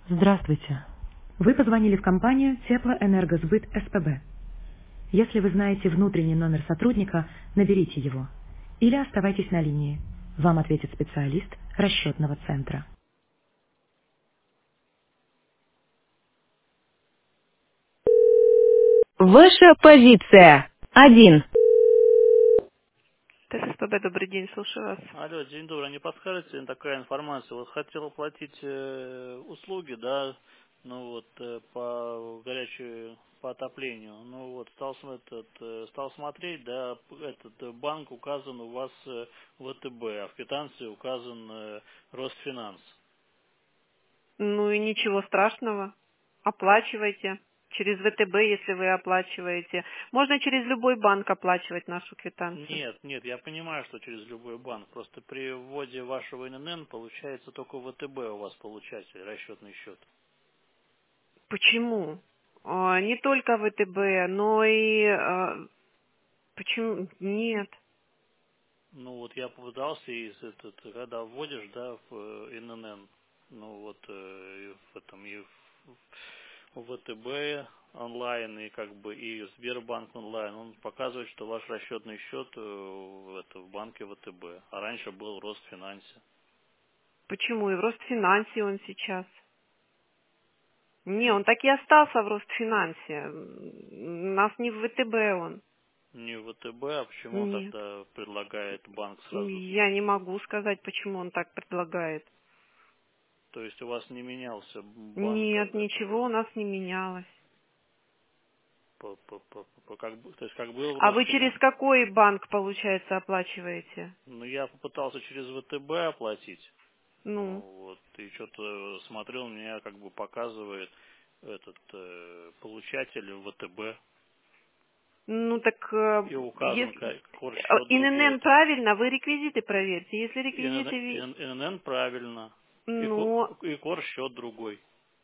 Здравствуйте. Вы позвонили в компанию Теплоэнергосбыт СПБ. Если вы знаете внутренний номер сотрудника, наберите его. Или оставайтесь на линии. Вам ответит специалист расчетного центра. Ваша позиция. 1. ТСПБ, добрый день, слушаю вас. Алло, день добрый. Не подскажете, такая информация? Вот хотел оплатить услуги, да, ну вот по горячей, по отоплению. Ну вот стал смотреть, да, этот банк указан у вас ВТБ, а в квитанции указан Росфинанс. Ну и ничего страшного. Оплачивайте. Через ВТБ, если вы оплачиваете. Можно через любой банк оплачивать нашу квитанцию. Нет, я понимаю, что через любой банк. Просто при вводе вашего ННН получается только ВТБ у вас получатель, расчетный счет. Почему? Не только ВТБ, но и... почему? Нет. Ну вот я попытался когда вводишь, да, в ННН, ну вот и в этом и в ВТБ онлайн и как бы и Сбербанк онлайн, он показывает, что ваш расчетный счет в банке ВТБ, а раньше был в Росфинансе. Почему? И в Росфинансе он сейчас. Не, он так и остался в Росфинансе. У нас не в ВТБ он. Не в ВТБ, а почему он Нет. тогда предлагает банк сразу? Я не могу сказать, почему он так предлагает. То есть у вас не менялся банк Нет, ничего этого, у нас не менялось. то есть как был в А вы через Росфинансе. какой банк, получается, оплачиваете? Ну, я попытался через ВТБ оплатить. Ну, Ну, вот, и что-то смотрел, меня как бы показывает этот получатель ВТБ. ну так И указан если корсчет другой ИНН там. правильно, вы реквизиты проверьте. Если реквизиты, ННН правильно. но И корсчет другой.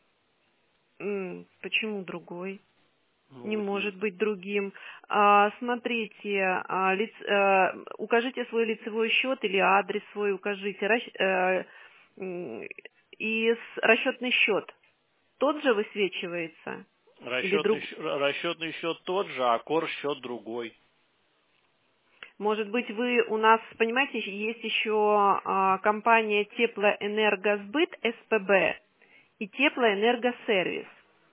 почему другой? Ну, Не вот может есть. быть другим. Смотрите, укажите свой лицевой счет или адрес свой укажите. И расчетный счет тот же высвечивается? Или друг? Расчетный счет тот же, а корсчет другой. Может быть, вы у нас, понимаете, есть еще компания Теплоэнергосбыт СПБ и Теплоэнергосервис.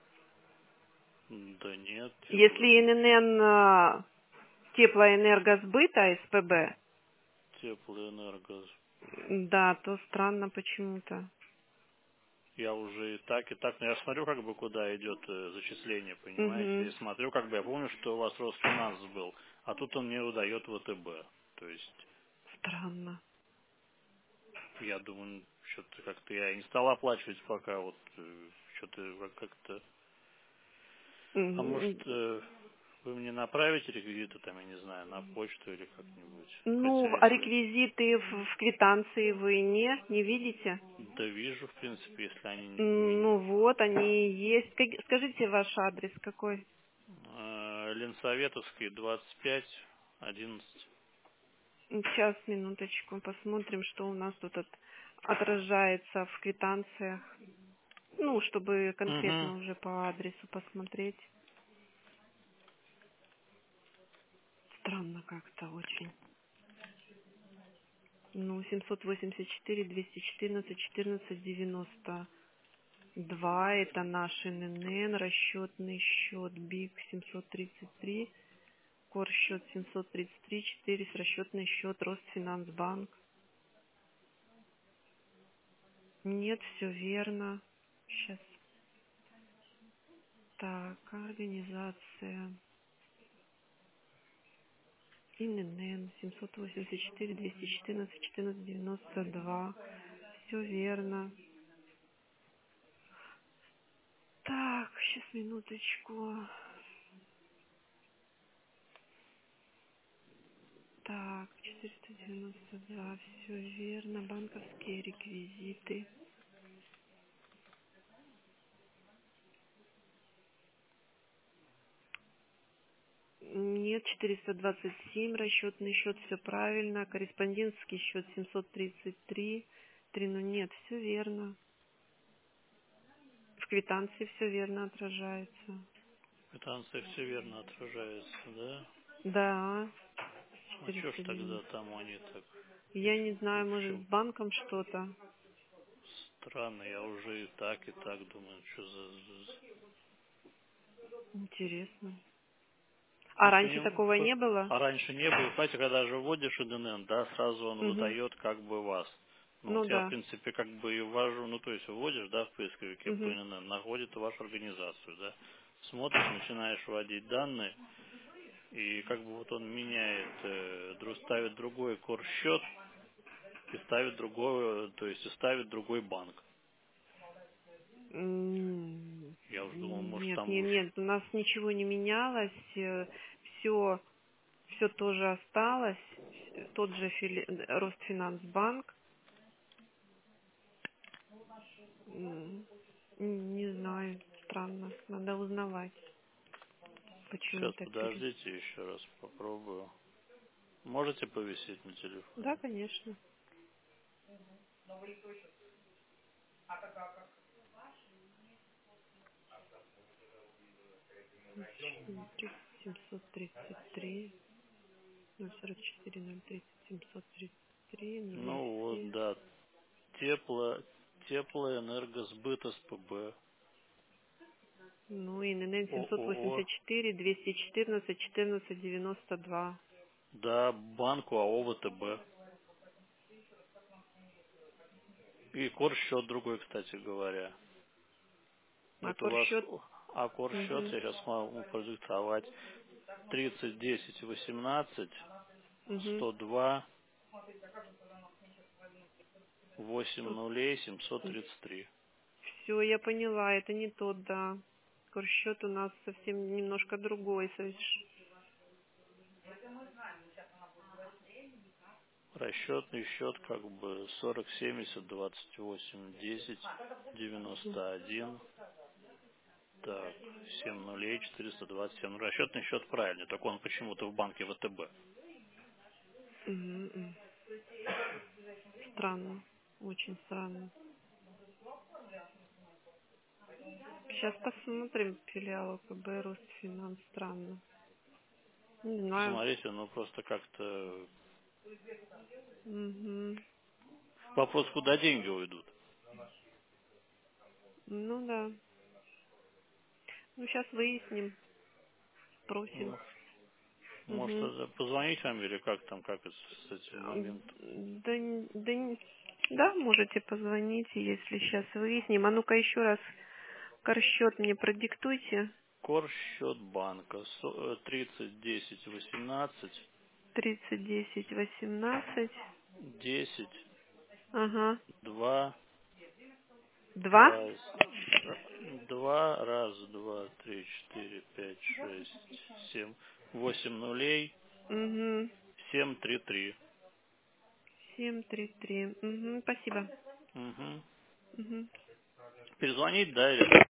Да нет, Если ННН Теплоэнергосбыта СПБ, теплоэнерго. да, то странно почему-то. Я уже и так, но я смотрю, как бы, куда идет зачисление, понимаете, и Угу. смотрю, как бы, я помню, что у вас Росфинанс был, а тут он мне выдает ВТБ. То есть, Странно. я думаю, что-то как-то я не стал оплачивать пока, вот, что-то как-то... А может, М, вы мне направите реквизиты, там, я не знаю, на почту или как-нибудь? Хотя, Ну, а если... реквизиты в квитанции вы не видите? Да вижу, в принципе, если они Ну вот, они есть. Скажите ваш адрес какой? Ленсоветовский, 25, 11. Сейчас, минуточку, посмотрим, что у нас тут отражается в квитанциях. Ну, чтобы Угу. конкретно уже по адресу посмотреть. Странно как-то очень. Ну, 784, 214, 14, 92. Это наш ННН, расчетный счет БИК 733, корсчет 733, 4, расчетный счет Росфинансбанк. Нет, все верно. Сейчас. Так, организация. ИНН 784, 214, 14, 92. Все верно. Так, сейчас минуточку. Так, 492, все верно. Банковские реквизиты. Нет, 427, расчетный счет, все правильно. Корреспондентский счет 733. 3, ну нет, все верно. квитанции все верно отражается. В квитанциях все верно отражается, да? Да, А что ж 490. тогда там они так? Я не И знаю, в может, чем? с банком что-то. Странно, я уже и так думаю, что Интересно. А Ну, раньше такого не было? а раньше не было, знаете, когда же вводишь ИНН, да, сразу он Угу. выдает как бы вас. Ну Ну вот я, в да. принципе, как бы и ввожу, ну то есть вводишь, да, в поисковике по Угу. ИНН, находит вашу организацию, да. Смотришь, начинаешь вводить данные, и как бы вот он меняет, ставит другой счет и ставит другой, то есть и ставит другой банк. Я уже думал, может Нет, там нет, уж нет, у нас ничего не менялось, все тоже осталось, тот же Росфинансбанк. Не знаю, странно, надо узнавать, почему сейчас так подождите, еще раз попробую. Можете повисеть на Да, телефоне? конечно. Смотри, 733, 044, 030, 733, Ну вот, 200. да, Теплоэнергосбыт СПБ. Ну, ИНН ООО. 784, 214, 14, 92. Да, банку АО ВТБ. И счет другой, кстати говоря. А Вот у вас корсчет? счет Угу. я сейчас могу продиктовать 30 10 18 Угу. 102 8 нулей 733. Все, я поняла, это не тот, да. Корсчет у нас совсем немножко другой. Расчетный счет как бы 40 70 28 10 91. Так, 7 нулей 427. Расчетный счет правильный, только он почему-то в банке ВТБ. Мгм. Странно, очень странно. Сейчас посмотрим филиал ОКБ Росфинанс. Странно. Не знаю. Посмотрите, ну просто как-то Угу. вопрос, куда деньги уйдут. Ну да. Ну сейчас выясним, спросим. Ну, может, Угу. тогда позвонить вам или как там, как это с этим моментом? Да, можете позвонить, если сейчас выясним. А ну-ка еще раз корсчет мне продиктуйте. Счет банка 30 10 18 30 10 18. 10 Ага. 2 Два? раз 2 раз 2 3 4 5 6 7 8 нулей Угу. 733. 733. Угу. Спасибо. Угу. Угу. Перезвонить, да, или